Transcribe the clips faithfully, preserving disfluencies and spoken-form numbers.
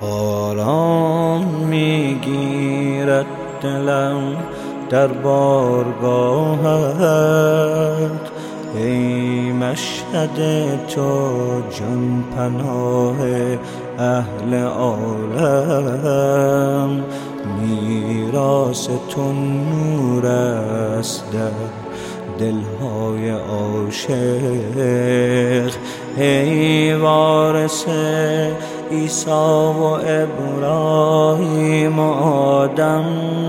آرام میگیرد دلم در بارگاهت، ای مشهد تو جان پناه اهل عالم. میراث تو نور است در دلهای عاشق، ای وارث عیسی و ابراهیم و آدم.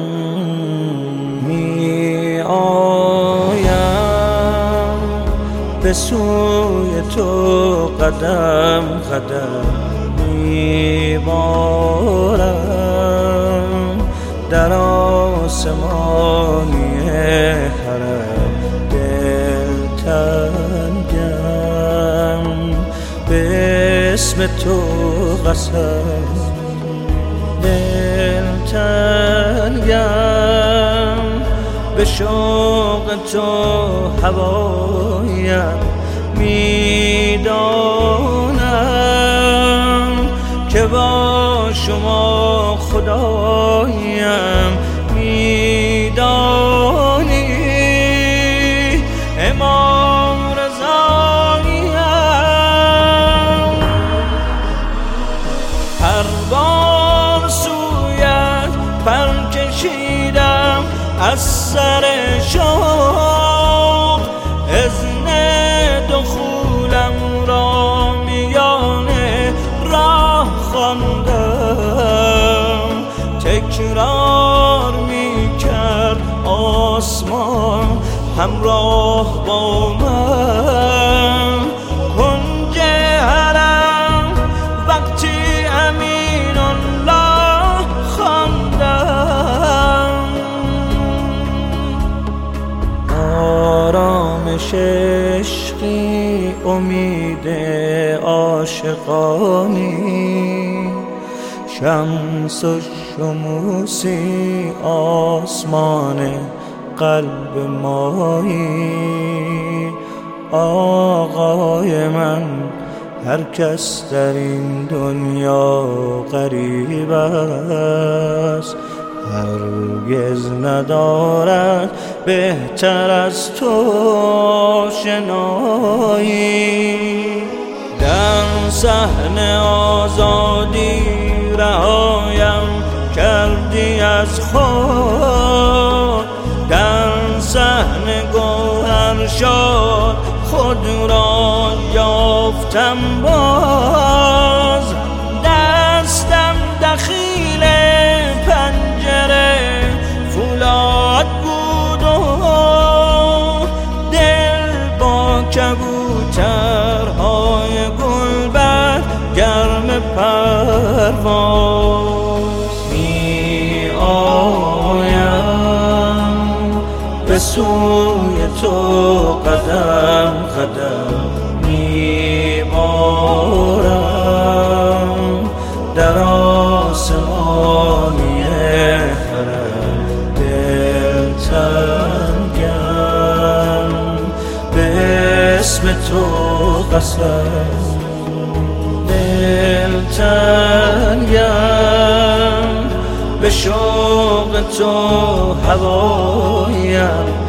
می آیم به سوی تو قدم قدم، می بارم در آسمانی حرم. دلتنگم به اسم تو قسم، دلتنگم به شوق تو هوایم. میدانم که با شما خدایم، میدانی امام رضاییم. هر بار سویت پر کشیدم از سر شوق، اذن دخولم را میان راه خواندم. تکرار میکرد آسمان همراه با من، کنج حرم وقتی امین الله خواندم. آرامش عشقی امید عاشقانی، شمس و شموسی آسمان قلب مایی. آقای من هر کس در این دنیا غریب است، هرگز ندارد بهتر از تو شنایی. در صحن آزادی رهایم کردی از خود، در صحن گوهر شد خود را یافتم باز. دستم دخیل پنجره فولاد بود و دل با کبوترهای گلبر گرم پرواز. می آیم به سوی تو قدم قدم، می بارم در آسمانی حرم. دلتنگم به اسم تو قسم، دلتنگم به شوق تو هوایم.